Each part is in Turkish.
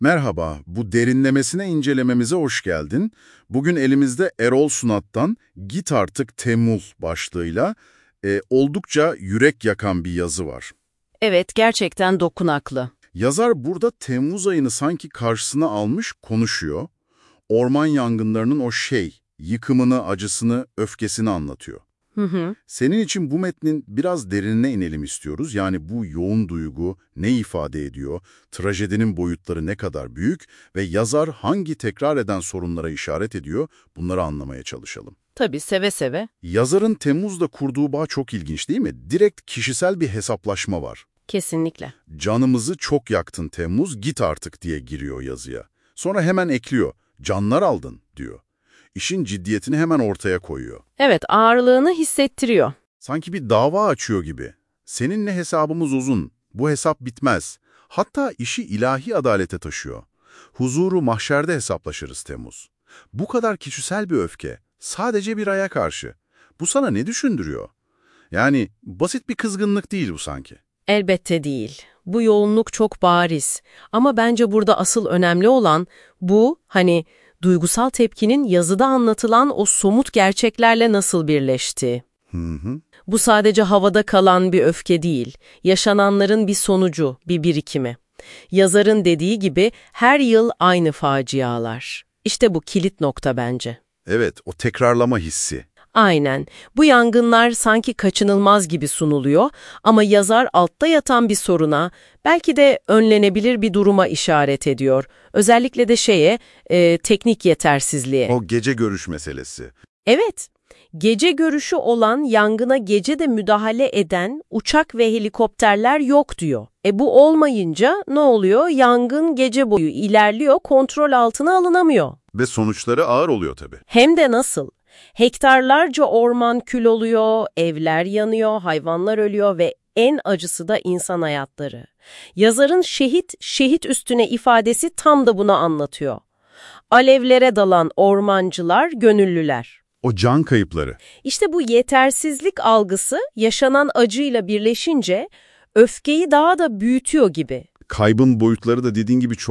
Merhaba, bu derinlemesine incelememize hoş geldin. Bugün elimizde Erol Sunat'tan "Git Artık Temmuz" başlığıyla oldukça yürek yakan bir yazı var. Evet, gerçekten dokunaklı. Yazar burada Temmuz ayını sanki karşısına almış konuşuyor. Orman yangınlarının yıkımını, acısını, öfkesini anlatıyor. Hı hı. Senin için bu metnin biraz derinine inelim istiyoruz. Yani bu yoğun duygu ne ifade ediyor, trajedinin boyutları ne kadar büyük ve yazar hangi tekrar eden sorunlara işaret ediyor, bunları anlamaya çalışalım. Tabii, seve seve. Yazarın Temmuz'da kurduğu bağ çok ilginç değil mi? Direkt kişisel bir hesaplaşma var. Kesinlikle. "Canımızı çok yaktın Temmuz, git artık" diye giriyor yazıya. Sonra hemen ekliyor, "canlar aldın" diyor. İşin ciddiyetini hemen ortaya koyuyor. Evet, ağırlığını hissettiriyor. Sanki bir dava açıyor gibi. "Seninle hesabımız uzun, bu hesap bitmez." Hatta işi ilahi adalete taşıyor. "Huzuru mahşerde hesaplaşırız Temmuz." Bu kadar kişisel bir öfke, sadece bir aya karşı. Bu sana ne düşündürüyor? Yani basit bir kızgınlık değil bu sanki. Elbette değil. Bu yoğunluk çok bariz. Ama bence burada asıl önemli olan bu, duygusal tepkinin yazıda anlatılan o somut gerçeklerle nasıl birleştiği. Hı hı. Bu sadece havada kalan bir öfke değil, yaşananların bir sonucu, bir birikimi. Yazarın dediği gibi her yıl aynı facialar. İşte bu kilit nokta bence. Evet, o tekrarlama hissi. Aynen. Bu yangınlar sanki kaçınılmaz gibi sunuluyor ama yazar altta yatan bir soruna, belki de önlenebilir bir duruma işaret ediyor. Özellikle de teknik yetersizliğe. O gece görüş meselesi. Evet, gece görüşü olan, yangına gece de müdahale eden uçak ve helikopterler yok diyor. Bu olmayınca ne oluyor? Yangın gece boyu ilerliyor, kontrol altına alınamıyor. Ve sonuçları ağır oluyor tabii. Hem de nasıl? Hektarlarca orman kül oluyor, evler yanıyor, hayvanlar ölüyor ve en acısı da insan hayatları. Yazarın şehit üstüne ifadesi tam da bunu anlatıyor. Alevlere dalan ormancılar, gönüllüler. O can kayıpları. İşte bu yetersizlik algısı yaşanan acıyla birleşince öfkeyi daha da büyütüyor gibi. Kaybın boyutları da dediğin gibi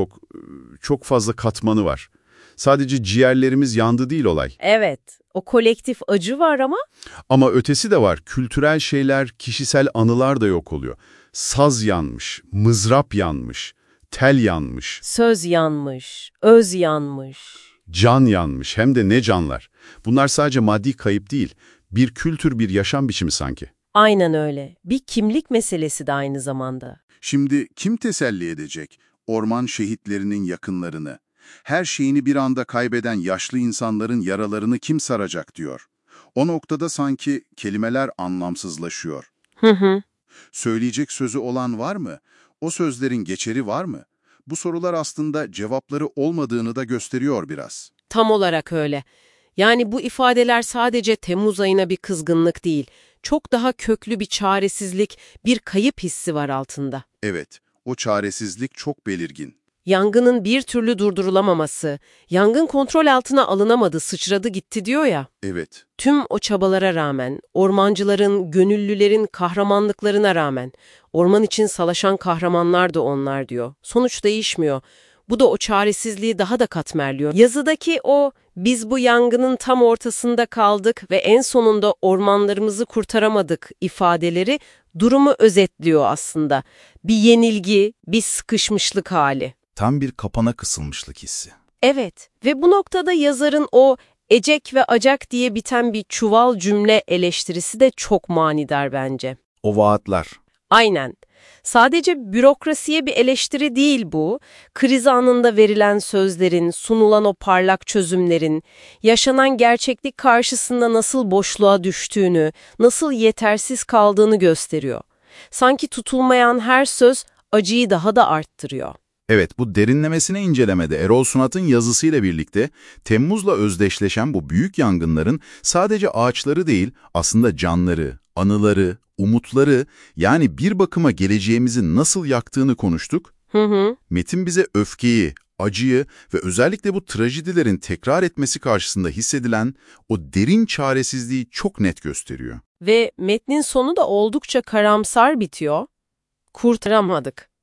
çok fazla katmanı var. Sadece ciğerlerimiz yandı değil olay. Evet, o kolektif acı var ama... Ama ötesi de var. Kültürel şeyler, kişisel anılar da yok oluyor. Saz yanmış, mızrap yanmış, tel yanmış, Söz yanmış, öz yanmış. can yanmış. Hem de ne canlar. Bunlar sadece maddi kayıp değil. Bir kültür, bir yaşam biçimi sanki. Aynen öyle. Bir kimlik meselesi de aynı zamanda. Şimdi kim teselli edecek orman şehitlerinin yakınlarını? Her şeyini bir anda kaybeden yaşlı insanların yaralarını kim saracak diyor. O noktada sanki kelimeler anlamsızlaşıyor. Hı hı. Söyleyecek sözü olan var mı? O sözlerin geçeri var mı? Bu sorular aslında cevapları olmadığını da gösteriyor biraz. Tam olarak öyle. Yani bu ifadeler sadece Temmuz ayına bir kızgınlık değil, çok daha köklü bir çaresizlik, bir kayıp hissi var altında. Evet, o çaresizlik çok belirgin. Yangının bir türlü durdurulamaması, yangın kontrol altına alınamadı, sıçradı gitti diyor ya. Evet, Tüm o çabalara rağmen, ormancıların, gönüllülerin kahramanlıklarına rağmen, orman için savaşan kahramanlar da onlar diyor. Sonuç değişmiyor. Bu da o çaresizliği daha da katmerliyor. Yazıdaki o "biz bu yangının tam ortasında kaldık ve en sonunda ormanlarımızı kurtaramadık" ifadeleri durumu özetliyor aslında. Bir yenilgi, bir sıkışmışlık hali. Tam bir kapana kısılmışlık hissi. Evet ve bu noktada yazarın o ecek ve acak diye biten bir çuval cümle eleştirisi de çok manidar bence. O vaatler. Aynen. Sadece bürokrasiye bir eleştiri değil bu. Kriz anında verilen sözlerin, sunulan o parlak çözümlerin, yaşanan gerçeklik karşısında nasıl boşluğa düştüğünü, nasıl yetersiz kaldığını gösteriyor. Sanki tutulmayan her söz acıyı daha da arttırıyor. Evet, bu derinlemesine incelemede Erol Sunat'ın yazısıyla birlikte Temmuz'la özdeşleşen bu büyük yangınların sadece ağaçları değil, aslında canları, anıları, umutları, yani bir bakıma geleceğimizi nasıl yaktığını konuştuk. Metin bize öfkeyi, acıyı ve özellikle bu trajedilerin tekrar etmesi karşısında hissedilen o derin çaresizliği çok net gösteriyor. Ve metnin sonu da oldukça karamsar bitiyor. Kurtaramadık.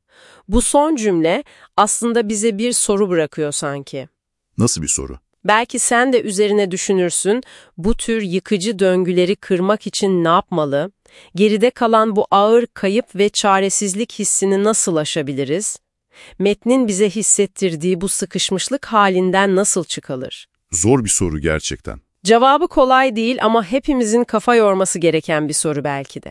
Bu son cümle aslında bize bir soru bırakıyor sanki. Nasıl bir soru? Belki sen de üzerine düşünürsün, bu tür yıkıcı döngüleri kırmak için ne yapmalı? Geride kalan bu ağır kayıp ve çaresizlik hissini nasıl aşabiliriz? Metnin bize hissettirdiği bu sıkışmışlık halinden nasıl çıkılır? Zor bir soru gerçekten. Cevabı kolay değil ama hepimizin kafa yorması gereken bir soru belki de.